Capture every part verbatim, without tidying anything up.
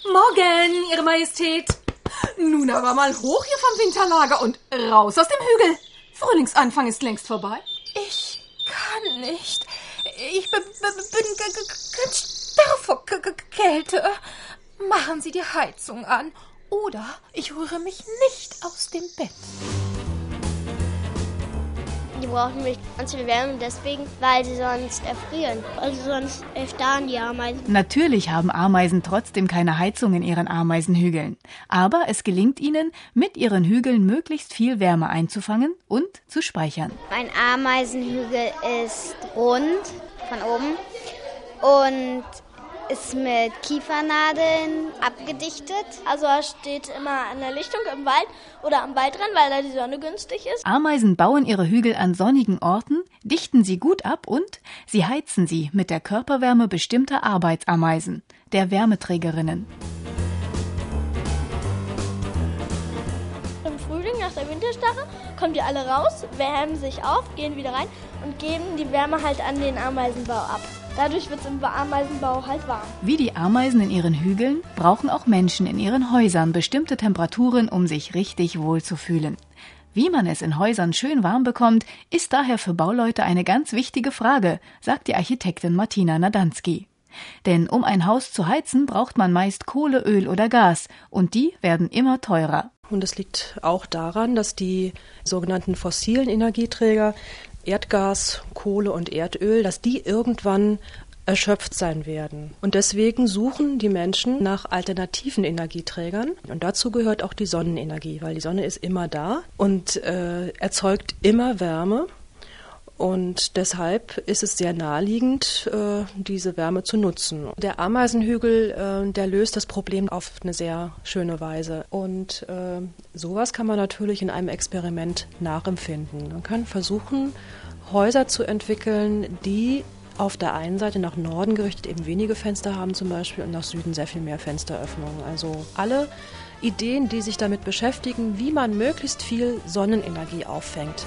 Morgen, Ihre Majestät. Nun aber mal hoch hier vom Winterlager und raus aus dem Hügel. Frühlingsanfang ist längst vorbei. Ich kann nicht. Ich bin ganz starr vor Kälte. Machen Sie die Heizung an oder ich rühre mich nicht aus dem Bett. Die brauchen nämlich ganz viel Wärme deswegen, weil sie sonst erfrieren. Also sonst erstarren die Ameisen. Natürlich haben Ameisen trotzdem keine Heizung in ihren Ameisenhügeln. Aber es gelingt ihnen, mit ihren Hügeln möglichst viel Wärme einzufangen und zu speichern. Ein Ameisenhügel ist rund von oben und ist mit Kiefernadeln abgedichtet. Also er steht immer an der Lichtung im Wald oder am Waldrand, weil da die Sonne günstig ist. Ameisen bauen ihre Hügel an sonnigen Orten, dichten sie gut ab und sie heizen sie mit der Körperwärme bestimmter Arbeitsameisen, der Wärmeträgerinnen. Im Frühling nach der Winterstarre kommen die alle raus, wärmen sich auf, gehen wieder rein und geben die Wärme halt an den Ameisenbau ab. Dadurch wird es im Ameisenbau halt warm. Wie die Ameisen in ihren Hügeln brauchen auch Menschen in ihren Häusern bestimmte Temperaturen, um sich richtig wohl zu fühlen. Wie man es in Häusern schön warm bekommt, ist daher für Bauleute eine ganz wichtige Frage, sagt die Architektin Martina Nadanski. Denn um ein Haus zu heizen, braucht man meist Kohle, Öl oder Gas und die werden immer teurer. Und es liegt auch daran, dass die sogenannten fossilen Energieträger Erdgas, Kohle und Erdöl, dass die irgendwann erschöpft sein werden. Und deswegen suchen die Menschen nach alternativen Energieträgern. Und dazu gehört auch die Sonnenenergie, weil die Sonne ist immer da und äh, erzeugt immer Wärme. Und deshalb ist es sehr naheliegend, äh, diese Wärme zu nutzen. Der Ameisenhügel, äh, der löst das Problem auf eine sehr schöne Weise. Und äh, sowas kann man natürlich in einem Experiment nachempfinden. Man kann versuchen, Häuser zu entwickeln, die auf der einen Seite nach Norden gerichtet eben wenige Fenster haben zum Beispiel und nach Süden sehr viel mehr Fensteröffnungen. Also alle Ideen, die sich damit beschäftigen, wie man möglichst viel Sonnenenergie auffängt.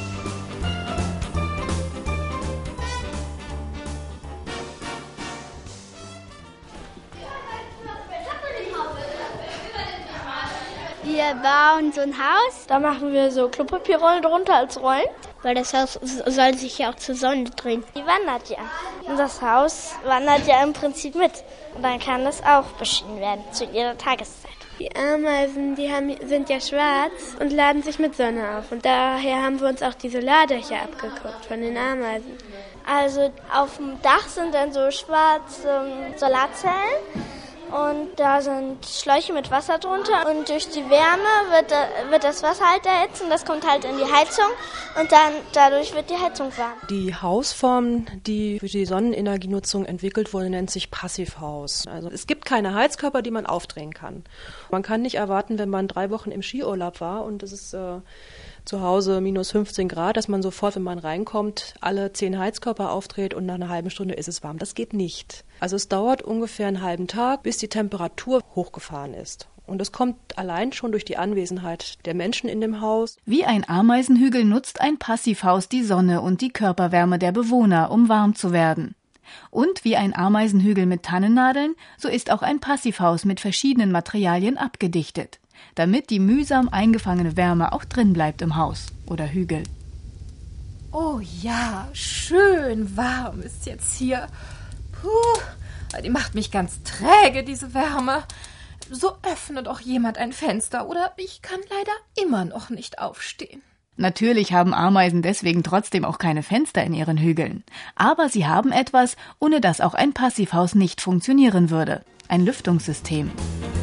Wir bauen so ein Haus. Da machen wir so Klopapierrollen drunter als Rollen. Weil das Haus soll sich ja auch zur Sonne drehen. Die wandert ja. Und das Haus wandert ja im Prinzip mit. Und dann kann das auch beschienen werden zu jeder Tageszeit. Die Ameisen, die haben, sind ja schwarz und laden sich mit Sonne auf. Und daher haben wir uns auch die Solardächer abgeguckt von den Ameisen. Also auf dem Dach sind dann so schwarze ähm, Solarzellen. Und da sind Schläuche mit Wasser drunter und durch die Wärme wird, wird das Wasser halt erhitzt und das kommt halt in die Heizung und dann dadurch wird die Heizung warm. Die Hausform, die für die Sonnenenergienutzung entwickelt wurde, nennt sich Passivhaus. Also es gibt keine Heizkörper, die man aufdrehen kann. Man kann nicht erwarten, wenn man drei Wochen im Skiurlaub war und es ist äh, zu Hause minus fünfzehn Grad, dass man sofort, wenn man reinkommt, alle zehn Heizkörper aufdreht und nach einer halben Stunde ist es warm. Das geht nicht. Also es dauert ungefähr einen halben Tag, bis die Temperatur hochgefahren ist. Und es kommt allein schon durch die Anwesenheit der Menschen in dem Haus. Wie ein Ameisenhügel nutzt ein Passivhaus die Sonne und die Körperwärme der Bewohner, um warm zu werden. Und wie ein Ameisenhügel mit Tannennadeln, so ist auch ein Passivhaus mit verschiedenen Materialien abgedichtet, damit die mühsam eingefangene Wärme auch drin bleibt im Haus oder Hügel. Oh ja, schön warm ist jetzt hier. Puh, die macht mich ganz träge, diese Wärme. So öffnet doch jemand ein Fenster oder ich kann leider immer noch nicht aufstehen. Natürlich haben Ameisen deswegen trotzdem auch keine Fenster in ihren Hügeln. Aber sie haben etwas, ohne das auch ein Passivhaus nicht funktionieren würde. Ein Lüftungssystem.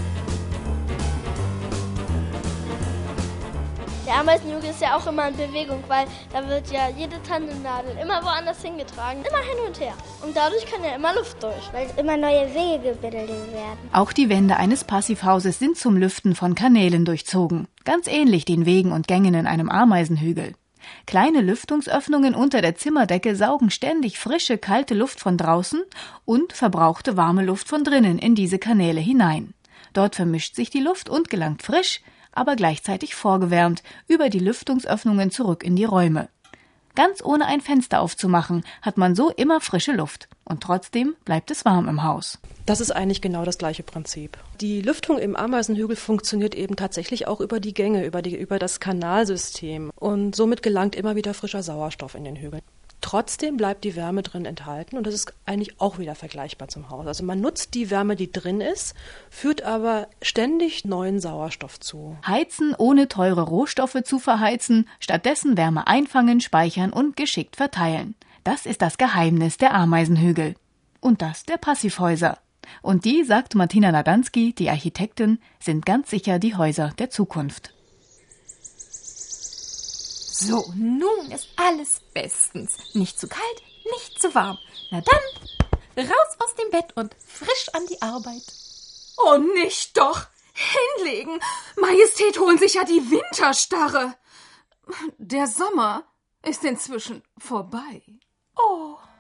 Der Ameisenhügel ist ja auch immer in Bewegung, weil da wird ja jede Tannennadel immer woanders hingetragen, immer hin und her. Und dadurch kann ja immer Luft durch. Weil immer neue Wege gebildet werden. Auch die Wände eines Passivhauses sind zum Lüften von Kanälen durchzogen. Ganz ähnlich den Wegen und Gängen in einem Ameisenhügel. Kleine Lüftungsöffnungen unter der Zimmerdecke saugen ständig frische, kalte Luft von draußen und verbrauchte warme Luft von drinnen in diese Kanäle hinein. Dort vermischt sich die Luft und gelangt frisch, aber gleichzeitig vorgewärmt, über die Lüftungsöffnungen zurück in die Räume. Ganz ohne ein Fenster aufzumachen, hat man so immer frische Luft. Und trotzdem bleibt es warm im Haus. Das ist eigentlich genau das gleiche Prinzip. Die Lüftung im Ameisenhügel funktioniert eben tatsächlich auch über die Gänge, über, die, über das Kanalsystem. Und somit gelangt immer wieder frischer Sauerstoff in den Hügel. Trotzdem bleibt die Wärme drin enthalten und das ist eigentlich auch wieder vergleichbar zum Haus. Also man nutzt die Wärme, die drin ist, führt aber ständig neuen Sauerstoff zu. Heizen ohne teure Rohstoffe zu verheizen, stattdessen Wärme einfangen, speichern und geschickt verteilen. Das ist das Geheimnis der Ameisenhügel. Und das der Passivhäuser. Und die, sagt Martina Ladanski, die Architektin, sind ganz sicher die Häuser der Zukunft. So, nun ist alles bestens. Nicht zu kalt, nicht zu warm. Na dann, raus aus dem Bett und frisch an die Arbeit. Oh, nicht doch! Hinlegen! Majestät holen sich ja die Winterstarre. Der Sommer ist inzwischen vorbei. Oh,